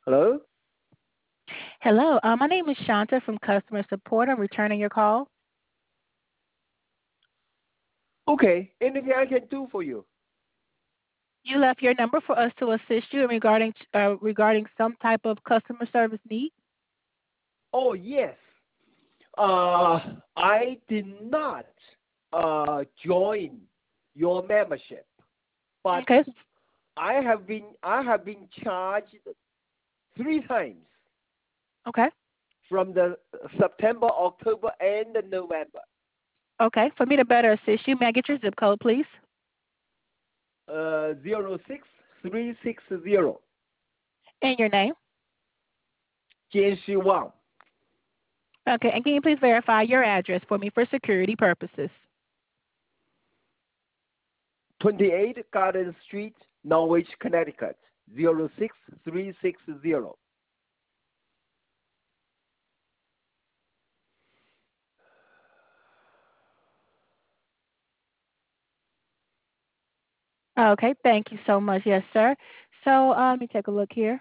Hello? Hello, my name is Shanta from customer support. I'm returning your call. Okay, anything I can do for you? You left your number for us to assist you in regarding some type of customer service need. Oh, yes. I did not join your membership, but Okay, I have been charged 3 times okay, from the September, October, and the November. okay. For me to better assist you, may I get your zip code, please, 06360. and your name? Jianxi Wang, Okay, and can you please verify your address for me for security purposes? 28 Garden Street, Norwich, Connecticut, 06360. Okay, thank you so much. Yes, sir. So let me take a look here.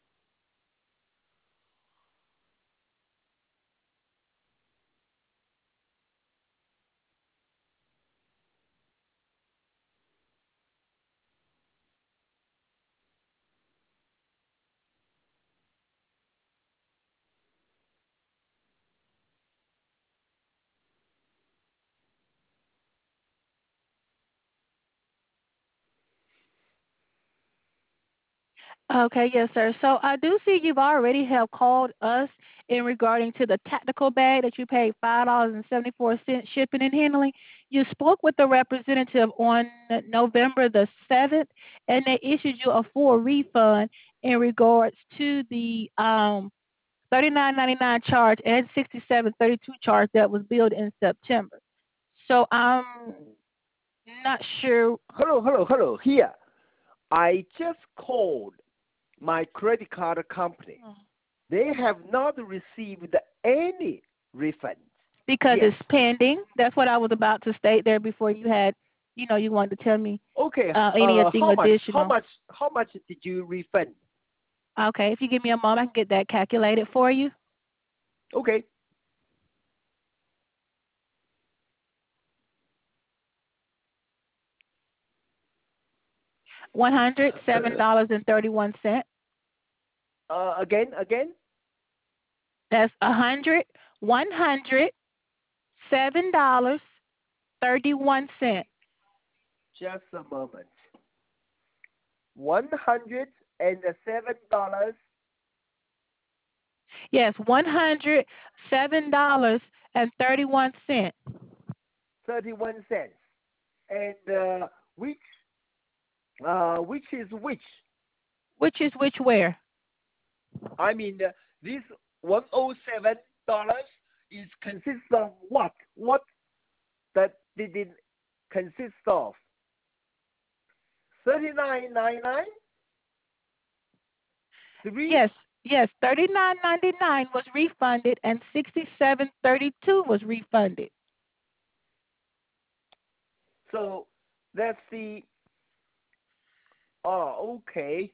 Okay, yes, sir. So I do see you've already have called us in regarding to the tactical bag that you paid $5.74 shipping and handling. You spoke with the representative on November the 7th, and they issued you a full refund in regards to the 39.99 charge and 67.32 charge that was billed in September. So I'm not sure. Hello. Here, I just called my credit card company. They have not received any refunds Because yet. it's pending. That's what I was about to state there before you had, you wanted to tell me Okay, anything how much? How additional. much? How much did you refund? Okay, if you give me a moment, I can get that calculated for you. Okay, $107.31. again. That's $107.31. Just a moment. $107. Yes, $107.31. 31 cents. And which which is which? Which is which where? I mean, this $107 is consists of what? What that did it consist of? 39.99. Three. Yes, yes, 39.99 was refunded and 67.32 was refunded. So that's the. Oh, okay.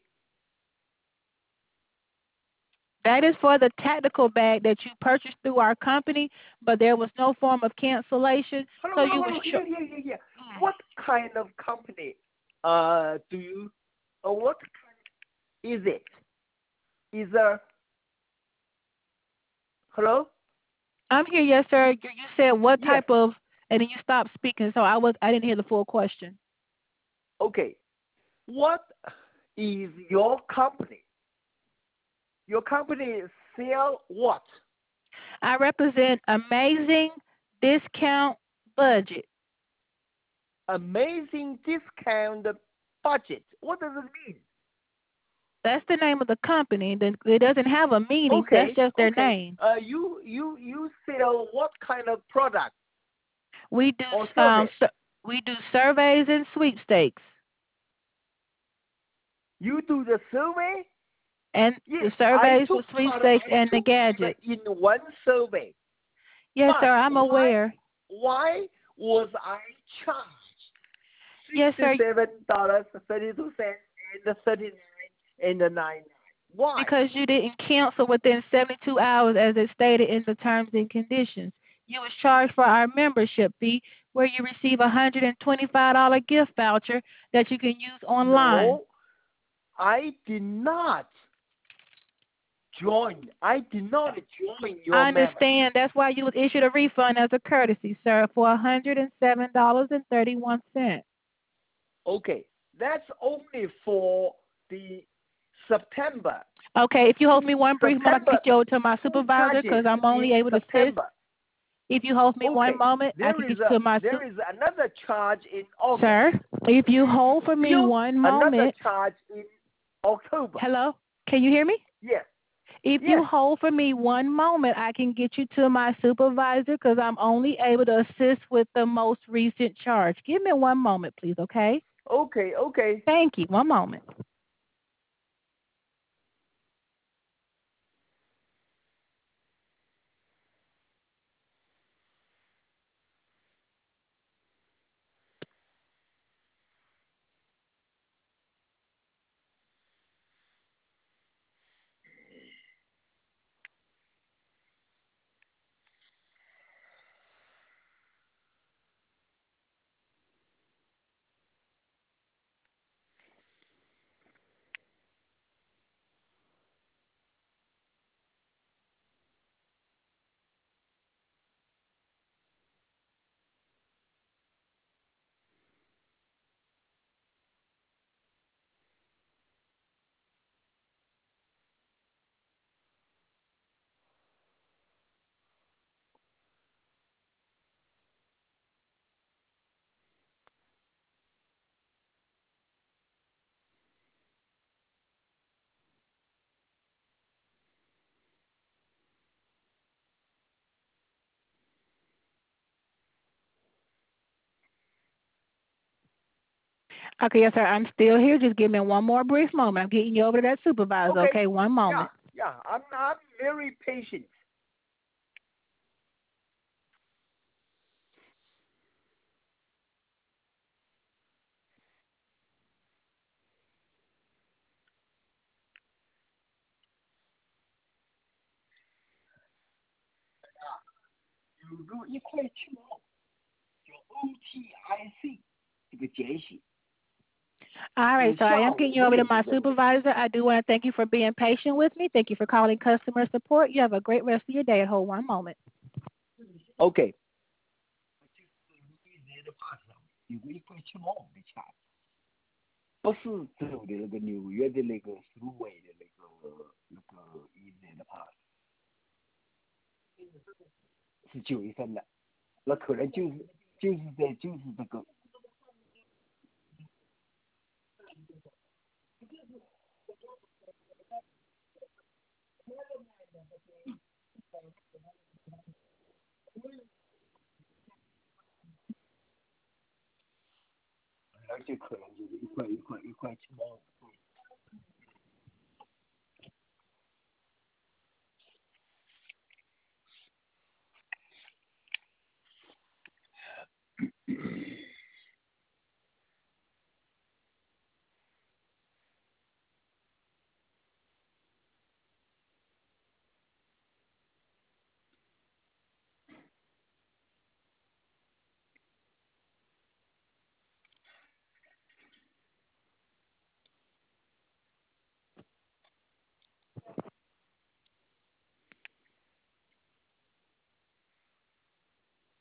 That is for the tactical bag that you purchased through our company, but there was no form of cancellation, Hello, so hello, you were hello. sure. Here. What kind of company do you? What kind is it? Is there? Hello? I'm here, yes, sir. You said what Yes. type of, and then you stopped speaking, so I didn't hear the full question. Okay. What is your company? Your company sell what? I represent Amazing Discount Budget. Amazing discount budget. What does it mean? That's the name of the company. It doesn't have a meaning. That's Okay, just their okay. name. You sell what kind of product We do or service? we do surveys and sweepstakes, You do the survey? and Yes, the surveys, the sweepstakes, I and the took part gadgets. in one survey. Yes, sir. But I'm aware. why was I charged Yes, sir. $67.32 and 39 and 99? Why? Because you didn't cancel within 72 hours as it stated in the terms and conditions. You was charged for our membership fee where you receive a $125 gift voucher that you can use online. No, I did not join. I did not join your I membership. understand. That's why you was issued a refund as a courtesy, sir, for $107.31. Okay, that's only for the September. Okay, if you hold me one brief moment, I can September get you over to my supervisor because I'm only in able to assist. September. If you hold me one moment, I can get you to my there is another charge in August. Sir, if you hold for me Still one another moment. charge in October. Hello? Can you hear me? Yes. If Yes. you hold for me one moment, I can get you to my supervisor because I'm only able to assist with the most recent charge. Give me one moment, please, okay? Okay, okay. Thank you. One moment. Okay, yes, sir. I'm still here. Just give me one more brief moment. I'm getting you over to that supervisor. Okay, one moment. Yeah. I'm very patient.有个1.7毛，叫 OTIC 这个简写。 All right, so I am getting you over to my supervisor. I do want to thank you for being patient with me. Thank you for calling customer support. You have a great rest of your day. Hold one moment. OK。有个1.7毛的钱，不是走的那个纽约的那个苏维的那个1年的 pass， 是9月份的，那可能就是这个。而且可能就是1.7毛。